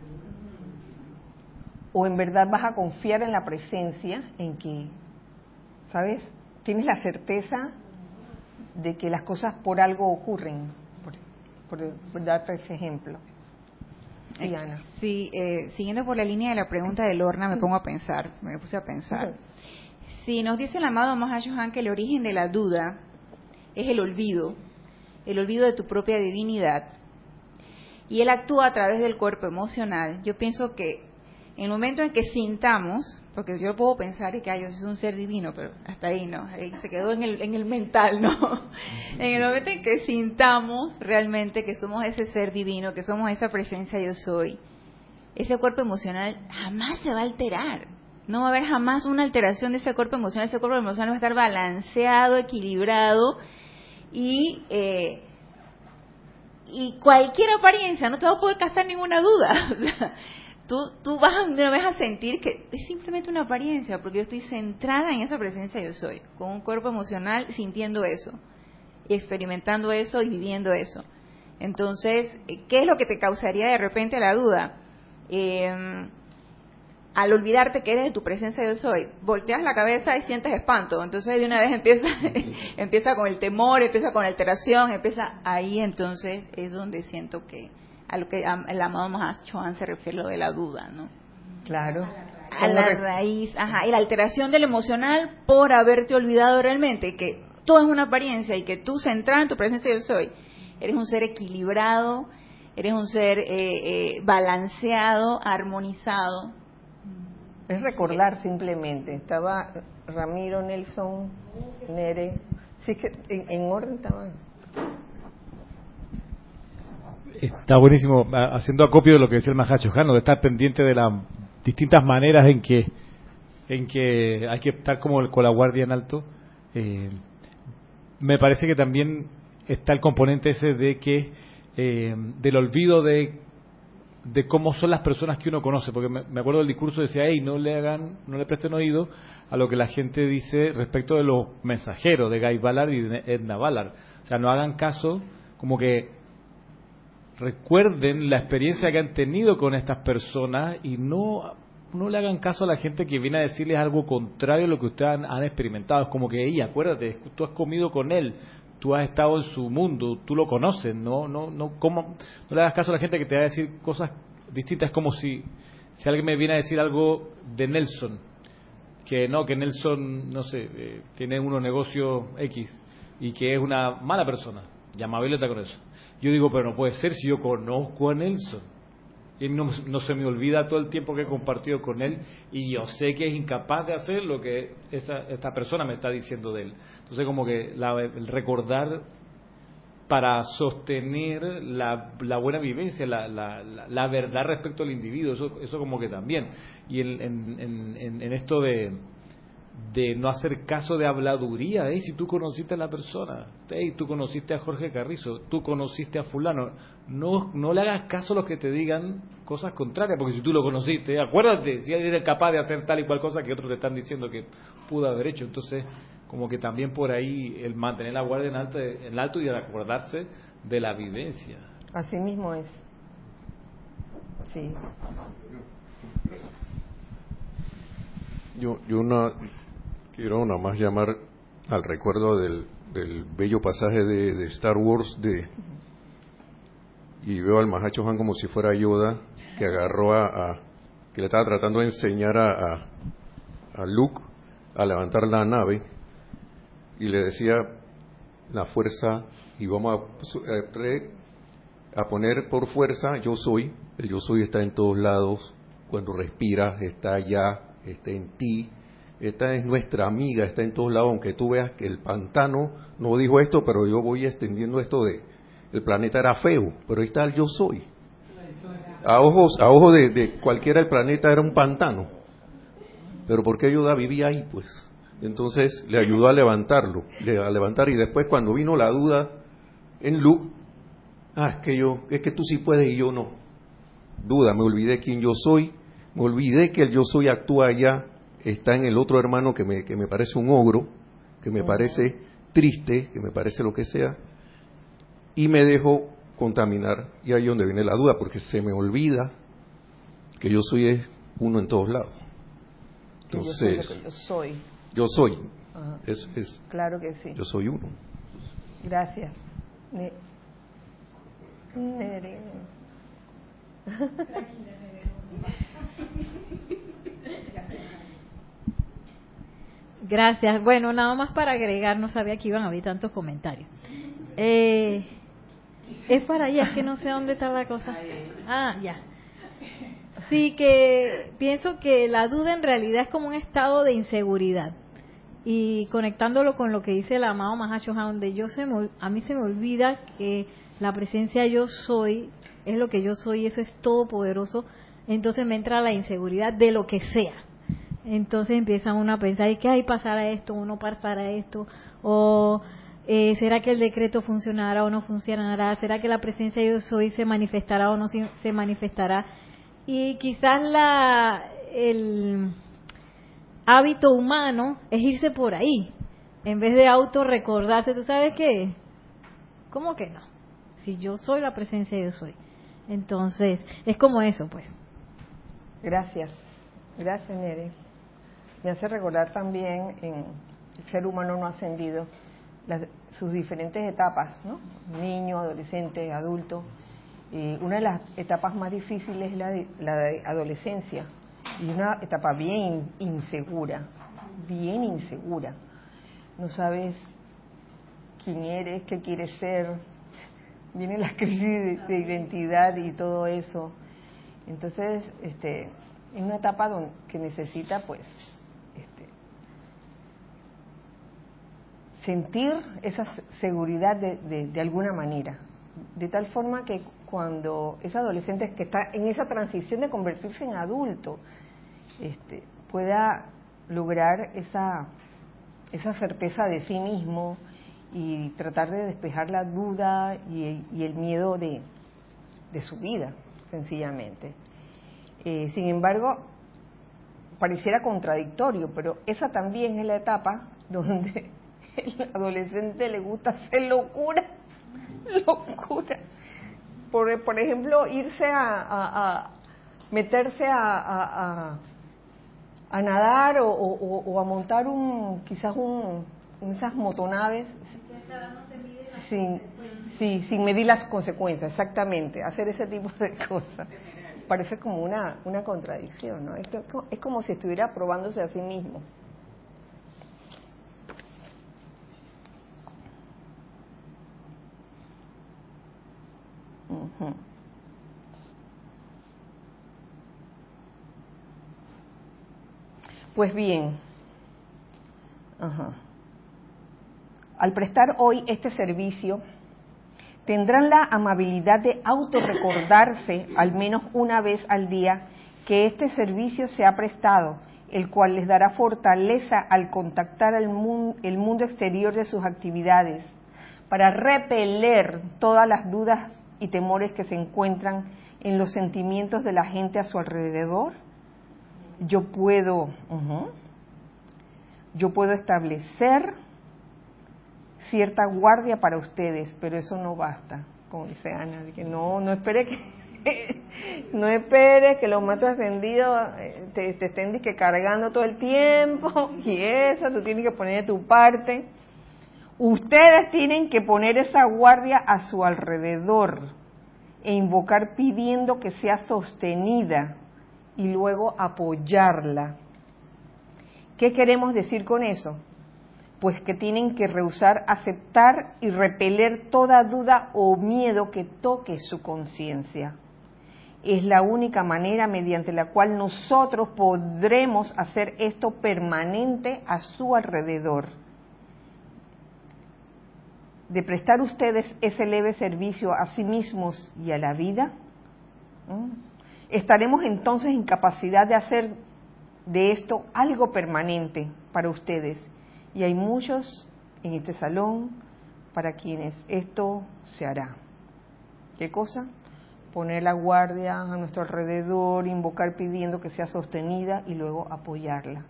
¿O en verdad vas a confiar en la presencia, en que, ¿sabes? Tienes la certeza de que las cosas por algo ocurren, por darte ese ejemplo. Sí, Ana. Sí, siguiendo por la línea de la pregunta de Lorna, me puse a pensar. Si nos dice el amado Mahashohan que el origen de la duda es el olvido de tu propia divinidad, y él actúa a través del cuerpo emocional, yo pienso que en el momento en que sintamos, porque yo puedo pensar que yo soy un ser divino, pero hasta ahí no, ahí se quedó en el mental, ¿no? En el momento en que sintamos realmente que somos ese ser divino, que somos esa presencia yo soy, ese cuerpo emocional jamás se va a alterar. No va a haber jamás una alteración de ese cuerpo emocional. Ese cuerpo emocional va a estar balanceado, equilibrado y cualquier apariencia no te va a poder causar ninguna duda. O sea, tú vas de una vez a sentir que es simplemente una apariencia, porque yo estoy centrada en esa presencia yo soy, con un cuerpo emocional sintiendo eso, y experimentando eso y viviendo eso. Entonces, ¿qué es lo que te causaría de repente la duda? Al olvidarte que eres de tu presencia yo soy, volteas la cabeza y sientes espanto. Entonces de una vez empieza con el temor, empieza con la alteración, empieza ahí. Entonces es donde siento que a lo que el amado Mahashohan se refiere, lo de la duda, ¿no? Claro. a la raíz, y la alteración del emocional por haberte olvidado realmente que todo es una apariencia y que tú, centrado en tu presencia yo soy, eres un ser equilibrado, eres un ser balanceado, armonizado. Es recordar simplemente. Estaba Ramiro, Nelson, Nere. Sí, que en orden estaban. Está buenísimo, haciendo acopio de lo que decía el Mahacho Han, de estar pendiente de las distintas maneras en que hay que estar como con la guardia en alto. Me parece que también está el componente ese de que del olvido de cómo son las personas que uno conoce, porque me acuerdo del discurso, decía, hey, no le presten oído a lo que la gente dice respecto de los mensajeros de Guy Ballard y de Edna Ballard. O sea, no hagan caso, como que recuerden la experiencia que han tenido con estas personas y no le hagan caso a la gente que viene a decirles algo contrario a lo que ustedes han experimentado. Es como que, ella, acuérdate, tú has comido con él, tú has estado en su mundo, tú lo conoces, no le hagas caso a la gente que te va a decir cosas distintas. Es como si alguien me viene a decir algo de Nelson, que Nelson, no sé, tiene unos negocios X y que es una mala persona, ya Mabel está con eso. Yo digo, pero no puede ser si yo conozco a Nelson. Y no se me olvida todo el tiempo que he compartido con él y yo sé que es incapaz de hacer lo que esta persona me está diciendo de él. Entonces, como que el recordar para sostener la buena vivencia, la verdad respecto al individuo, eso como que también. Y en esto de no hacer caso de habladuría, si tú conociste a la persona, tú conociste a Jorge Carrizo, tú conociste a fulano, no le hagas caso a los que te digan cosas contrarias, porque si tú lo conociste, acuérdate, si eres capaz de hacer tal y cual cosa que otros te están diciendo que pudo haber hecho. Entonces, como que también por ahí el mantener la guardia en alto y el acordarse de la vivencia. Así mismo es. Sí. Yo quiero nada más llamar al recuerdo del bello pasaje de Star Wars y veo al Mahacho Han como si fuera Yoda, que agarró que le estaba tratando de enseñar a Luke a levantar la nave y le decía la fuerza, y vamos a poner por fuerza yo soy. El yo soy está en todos lados, cuando respiras está allá, está en ti. Esta es nuestra amiga, está en todos lados, aunque tú veas que el pantano no dijo esto, pero yo voy extendiendo esto de el planeta era feo, pero ahí está el yo soy. A ojos de cualquiera el planeta era un pantano, pero ¿por qué Yoda vivía ahí? Pues entonces le ayudó a levantar, y después cuando vino la duda en Luke, es que tú sí puedes y yo no. Duda, me olvidé quién yo soy, me olvidé que el yo soy actúa allá, está en el otro hermano que me parece un ogro, que me parece triste, que me parece lo que sea, y me dejo contaminar, y ahí es donde viene la duda, porque se me olvida que yo soy es uno en todos lados. Entonces, yo soy. Es claro que sí. Yo soy uno. Gracias. Gracias. Bueno, nada más para agregar, no sabía que iban a haber tantos comentarios. Es para allá, es que no sé dónde está la cosa. Ya. Sí, que pienso que la duda en realidad es como un estado de inseguridad. Y conectándolo con lo que dice el amado Mahacho Han, donde a mí se me olvida que la presencia yo soy es lo que yo soy, eso es todopoderoso. Entonces me entra la inseguridad de lo que sea. Entonces empieza uno a pensar, ¿qué hay? ¿Pasará esto o no pasará esto? ¿O será que el decreto funcionará o no funcionará? ¿Será que la presencia yo soy se manifestará o no se manifestará? Y quizás el hábito humano es irse por ahí, en vez de autorrecordarse. ¿Tú sabes qué? ¿Cómo que no? Si yo soy la presencia yo soy. Entonces, es como eso, pues. Gracias, Nere. Me hace recordar también en el ser humano no ascendido sus diferentes etapas, ¿no? Niño, adolescente, adulto. Y una de las etapas más difíciles es la de adolescencia, Y una etapa bien insegura, bien insegura. No sabes quién eres, qué quieres ser. Vienen las crisis de identidad y todo eso. Entonces, es una etapa que necesita, pues, sentir esa seguridad de alguna manera, de tal forma que cuando ese adolescente que está en esa transición de convertirse en adulto, pueda lograr esa certeza de sí mismo y tratar de despejar la duda y el miedo de su vida, sencillamente. Sin embargo, pareciera contradictorio, pero esa también es la etapa donde el adolescente le gusta hacer locura. Por ejemplo, irse a meterse a nadar o a montar quizás esas motonaves sin medir las consecuencias, exactamente, hacer ese tipo de cosas. Parece como una contradicción, ¿no? Es como si estuviera probándose a sí mismo. Uh-huh. Pues bien, al prestar hoy este servicio, tendrán la amabilidad de autorrecordarse al menos una vez al día que este servicio se ha prestado, el cual les dará fortaleza al contactar el mundo exterior de sus actividades, para repeler todas las dudas y temores que se encuentran en los sentimientos de la gente a su alrededor. Yo puedo establecer cierta guardia para ustedes, pero eso no basta, como dice Ana, que no espere que los maestros ascendidos te estén cargando todo el tiempo y eso, tú tienes que poner de tu parte. Ustedes tienen que poner esa guardia a su alrededor e invocar pidiendo que sea sostenida y luego apoyarla. ¿Qué queremos decir con eso? Pues que tienen que rehusar aceptar y repeler toda duda o miedo que toque su conciencia. Es la única manera mediante la cual nosotros podremos hacer esto permanente a su alrededor. De prestar ustedes ese leve servicio a sí mismos y a la vida, estaremos entonces en capacidad de hacer de esto algo permanente para ustedes. Y hay muchos en este salón para quienes esto se hará. ¿Qué cosa? Poner la guardia a nuestro alrededor, invocar pidiendo que sea sostenida y luego apoyarla.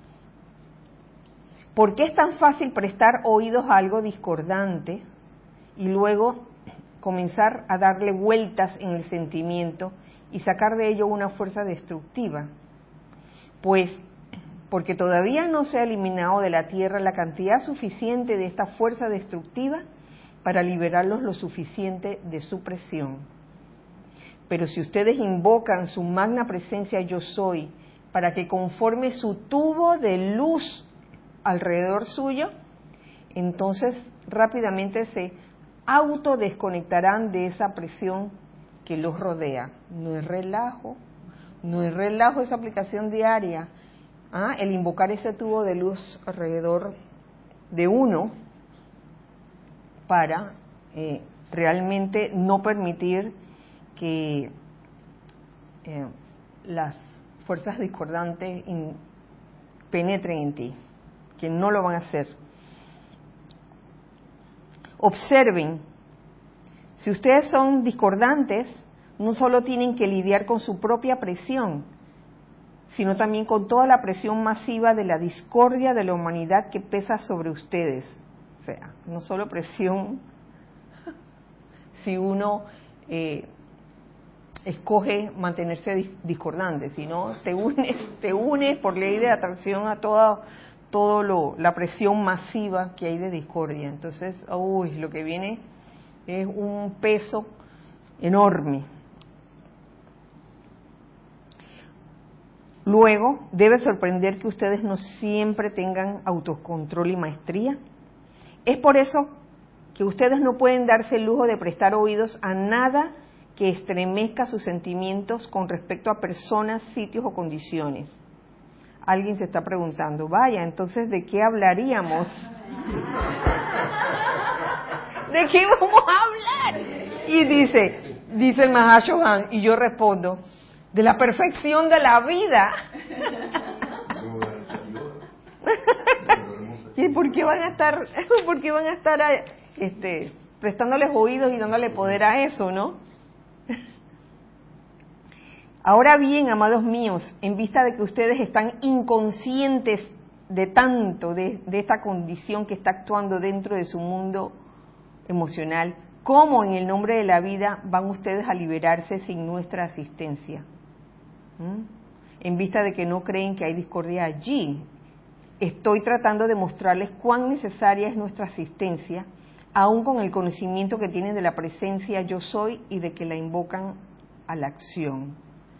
¿Por qué es tan fácil prestar oídos a algo discordante y luego comenzar a darle vueltas en el sentimiento y sacar de ello una fuerza destructiva? Pues porque todavía no se ha eliminado de la tierra la cantidad suficiente de esta fuerza destructiva para liberarlos lo suficiente de su presión. Pero si ustedes invocan su magna presencia yo soy para que conforme su tubo de luz alrededor suyo, entonces rápidamente se autodesconectarán de esa presión que los rodea. No es relajo esa aplicación diaria, el invocar ese tubo de luz alrededor de uno para realmente no permitir que las fuerzas discordantes penetren en ti, que no lo van a hacer. Observen, si ustedes son discordantes, no solo tienen que lidiar con su propia presión, sino también con toda la presión masiva de la discordia de la humanidad que pesa sobre ustedes. O sea, no solo presión si uno escoge mantenerse discordante, sino te unes por ley de atracción a toda la presión masiva que hay de discordia. Entonces, lo que viene es un peso enorme. Luego, debe sorprender que ustedes no siempre tengan autocontrol y maestría. Es por eso que ustedes no pueden darse el lujo de prestar oídos a nada que estremezca sus sentimientos con respecto a personas, sitios o condiciones. Alguien se está preguntando, vaya, entonces, ¿de qué hablaríamos? ¿De qué vamos a hablar? Y dice el Mahashohan, y yo respondo, de la perfección de la vida. ¿Y por qué van a estar prestándoles oídos y dándole poder a eso, no? Ahora bien, amados míos, en vista de que ustedes están inconscientes de tanto de esta condición que está actuando dentro de su mundo emocional, ¿cómo en el nombre de la vida van ustedes a liberarse sin nuestra asistencia? En vista de que no creen que hay discordia allí, estoy tratando de mostrarles cuán necesaria es nuestra asistencia, aun con el conocimiento que tienen de la presencia yo soy y de que la invocan a la acción.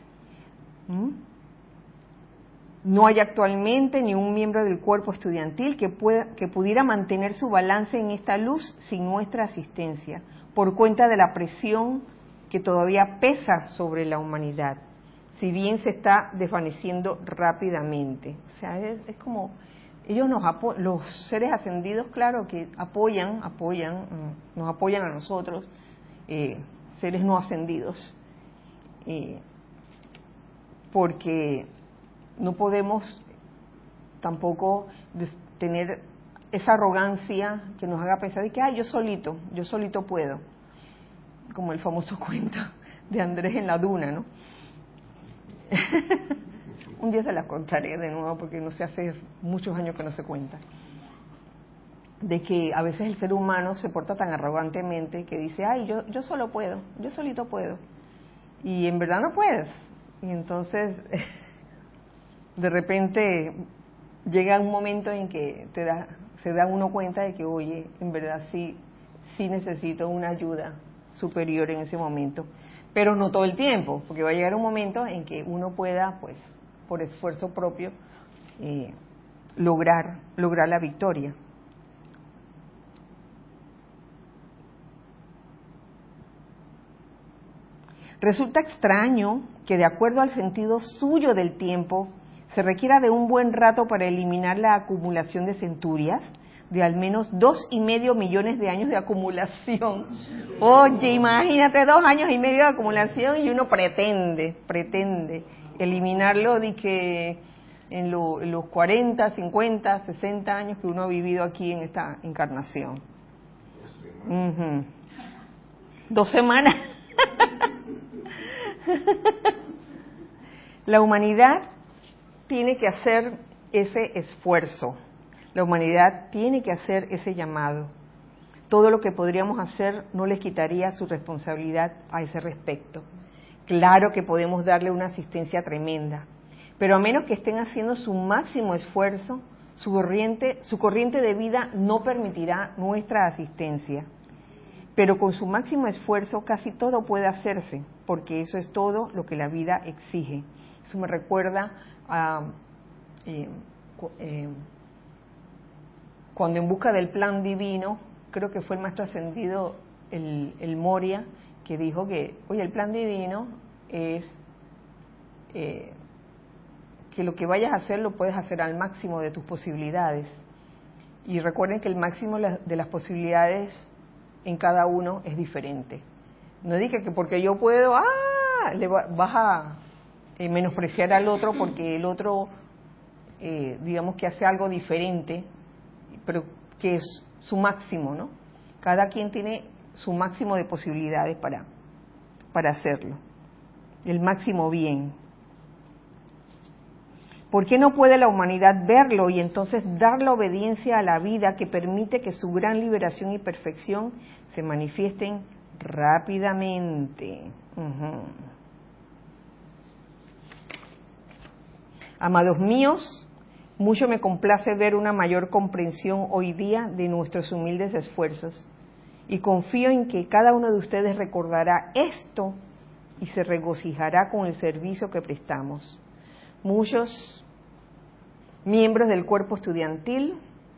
No hay actualmente ni un miembro del cuerpo estudiantil que pudiera mantener su balance en esta luz sin nuestra asistencia, por cuenta de la presión que todavía pesa sobre la humanidad, si bien se está desvaneciendo rápidamente. O sea, es como ellos los seres ascendidos, claro que nos apoyan a nosotros, seres no ascendidos, porque no podemos tampoco tener esa arrogancia que nos haga pensar de que yo solito puedo, como el famoso cuento de Andrés en la duna, ¿no? Un día se las contaré de nuevo porque no sé, hace muchos años que no se cuenta, de que a veces el ser humano se porta tan arrogantemente que dice, yo solo puedo, yo solito puedo, y en verdad no puedes. Y entonces de repente llega un momento en que se da uno cuenta de que, oye, en verdad sí necesito una ayuda superior en ese momento, pero no todo el tiempo, porque va a llegar un momento en que uno pueda, pues, por esfuerzo propio, lograr la victoria. Resulta extraño que, de acuerdo al sentido suyo del tiempo, se requiera de un buen rato para eliminar la acumulación de centurias, de al menos 2,5 millones de años de acumulación. Oye, imagínate, 2 años y medio de acumulación y uno pretende eliminarlo de que en los 40, 50, 60 años que uno ha vivido aquí en esta encarnación. 2 semanas. La humanidad tiene que hacer ese esfuerzo, la humanidad tiene que hacer ese llamado. Todo lo que podríamos hacer no les quitaría su responsabilidad a ese respecto. Claro que podemos darle una asistencia tremenda, pero a menos que estén haciendo su máximo esfuerzo, su corriente de vida no permitirá nuestra asistencia. Pero con su máximo esfuerzo casi todo puede hacerse, porque eso es todo lo que la vida exige. Eso me recuerda a cuando en busca del plan divino, creo que fue el maestro ascendido, el Moria, que dijo que, oye, el plan divino es que lo que vayas a hacer lo puedes hacer al máximo de tus posibilidades. Y recuerden que el máximo de las posibilidades en cada uno es diferente. No diga que porque yo puedo, vas a menospreciar al otro porque el otro, digamos que hace algo diferente, pero que es su máximo, ¿no? Cada quien tiene su máximo de posibilidades para hacerlo, el máximo bien. ¿Por qué no puede la humanidad verlo y entonces dar la obediencia a la vida que permite que su gran liberación y perfección se manifiesten rápidamente? Amados míos, mucho me complace ver una mayor comprensión hoy día de nuestros humildes esfuerzos y confío en que cada uno de ustedes recordará esto y se regocijará con el servicio que prestamos. muchos miembros del cuerpo estudiantil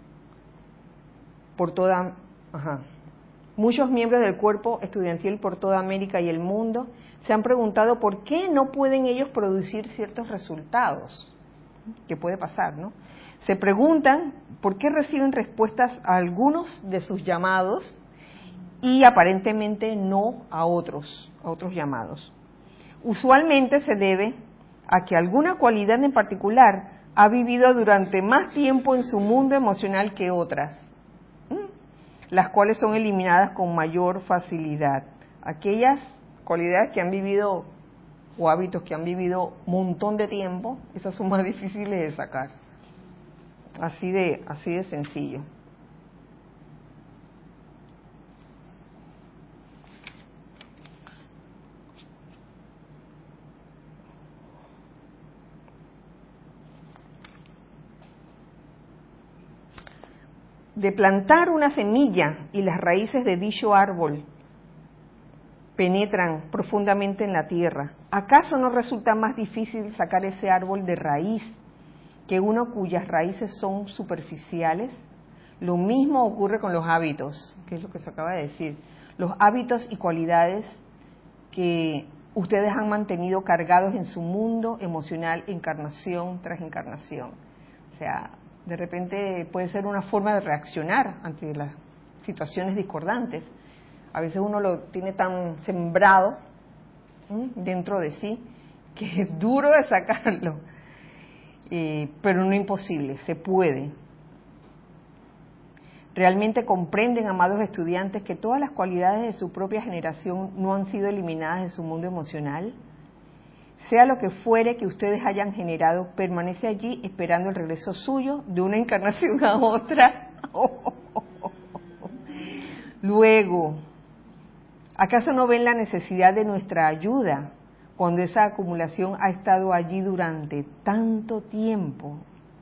muchos miembros del cuerpo estudiantil por toda América y el mundo se han preguntado por qué no pueden ellos producir ciertos resultados, que puede pasar, ¿no? Se preguntan por qué reciben respuestas a algunos de sus llamados y aparentemente no a otros llamados. Usualmente se debe a que alguna cualidad en particular ha vivido durante más tiempo en su mundo emocional que otras, las cuales son eliminadas con mayor facilidad. Aquellas cualidades que han vivido o hábitos que han vivido un montón de tiempo, esas son más difíciles de sacar. Así de sencillo. De plantar una semilla y las raíces de dicho árbol penetran profundamente en la tierra, ¿acaso no resulta más difícil sacar ese árbol de raíz que uno cuyas raíces son superficiales? Lo mismo ocurre con los hábitos, que es lo que se acaba de decir. Los hábitos y cualidades que ustedes han mantenido cargados en su mundo emocional encarnación tras encarnación. O sea, de repente puede ser una forma de reaccionar ante las situaciones discordantes. A veces uno lo tiene tan sembrado dentro de sí que es duro de sacarlo, pero no imposible, se puede. ¿Realmente comprenden, amados estudiantes, que todas las cualidades de su propia generación no han sido eliminadas de su mundo emocional? Sea lo que fuere que ustedes hayan generado, permanece allí esperando el regreso suyo de una encarnación a otra. Luego, ¿acaso no ven la necesidad de nuestra ayuda cuando esa acumulación ha estado allí durante tanto tiempo?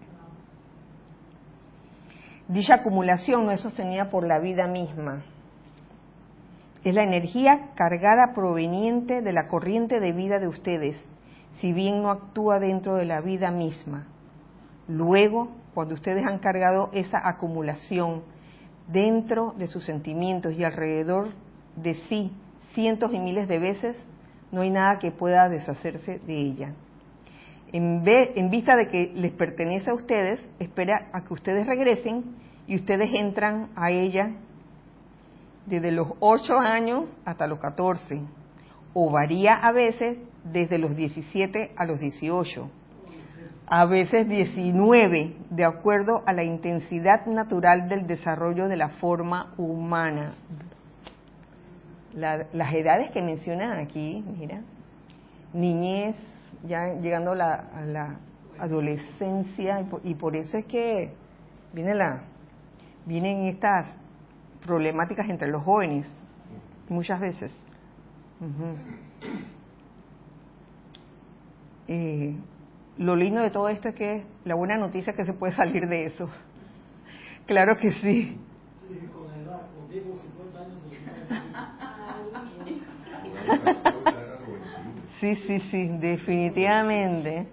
Dicha acumulación no es sostenida por la vida misma. Es la energía cargada proveniente de la corriente de vida de ustedes, si bien no actúa dentro de la vida misma. Luego, cuando ustedes han cargado esa acumulación dentro de sus sentimientos y alrededor de sí cientos y miles de veces, no hay nada que pueda deshacerse de ella. En vista de que les pertenece a ustedes, espera a que ustedes regresen y ustedes entran a ella desde los 8 años hasta los 14, o varía a veces desde los 17 a los 18, a veces 19, de acuerdo a la intensidad natural del desarrollo de la forma humana. Las edades que mencionan aquí, mira, niñez, ya llegando a la adolescencia, y por eso es que vienen estas problemáticas entre los jóvenes, muchas veces. Lo lindo de todo esto es que la buena noticia es que se puede salir de eso. Claro que sí. Sí, definitivamente.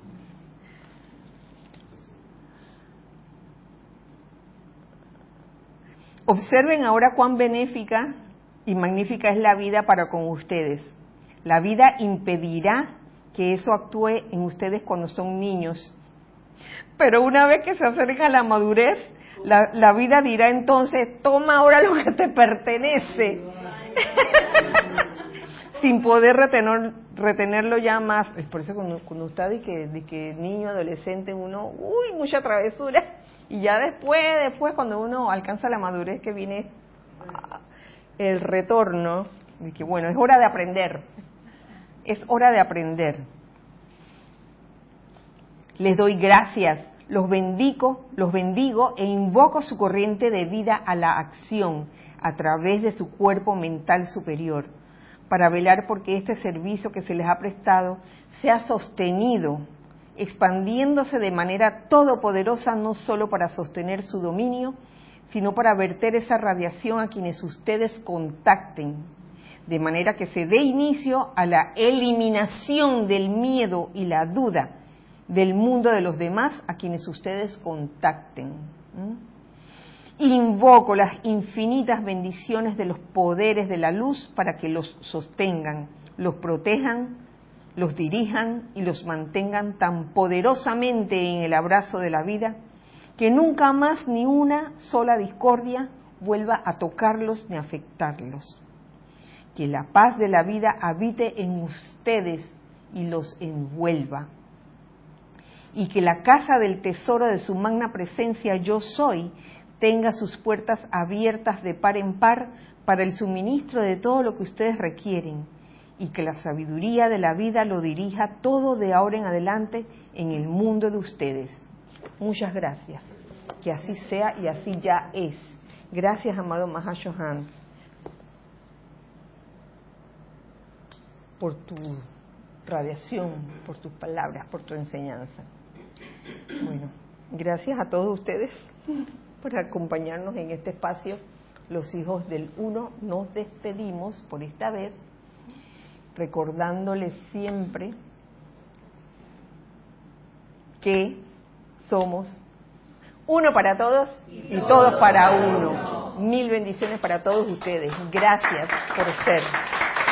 Observen ahora cuán benéfica y magnífica es la vida para con ustedes. La vida impedirá que eso actúe en ustedes cuando son niños. Pero una vez que se acercan a la madurez, la vida dirá entonces, toma ahora lo que te pertenece. Sin poder retenerlo ya más. Es por eso cuando está de que niño, adolescente, uno, mucha travesura. Y ya después cuando uno alcanza la madurez, que viene el retorno, de que bueno, es hora de aprender. Es hora de aprender. Les doy gracias, los bendigo e invoco su corriente de vida a la acción a través de su cuerpo mental superior, para velar porque este servicio que se les ha prestado sea sostenido, expandiéndose de manera todopoderosa, no solo para sostener su dominio, sino para verter esa radiación a quienes ustedes contacten, de manera que se dé inicio a la eliminación del miedo y la duda del mundo de los demás a quienes ustedes contacten. Invoco las infinitas bendiciones de los poderes de la luz para que los sostengan, los protejan, los dirijan y los mantengan tan poderosamente en el abrazo de la vida que nunca más ni una sola discordia vuelva a tocarlos ni afectarlos. Que la paz de la vida habite en ustedes y los envuelva. Y que la casa del tesoro de su magna presencia yo soy tenga sus puertas abiertas de par en par para el suministro de todo lo que ustedes requieren, y que la sabiduría de la vida lo dirija todo de ahora en adelante en el mundo de ustedes. Muchas gracias. Que así sea y así ya es. Gracias, amado Mahashohan, por tu radiación, por tus palabras, por tu enseñanza. Bueno, gracias a todos ustedes por acompañarnos en este espacio. Los hijos del Uno nos despedimos por esta vez, recordándoles siempre que somos uno para todos y todos para uno. Mil bendiciones para todos ustedes. Gracias por ser.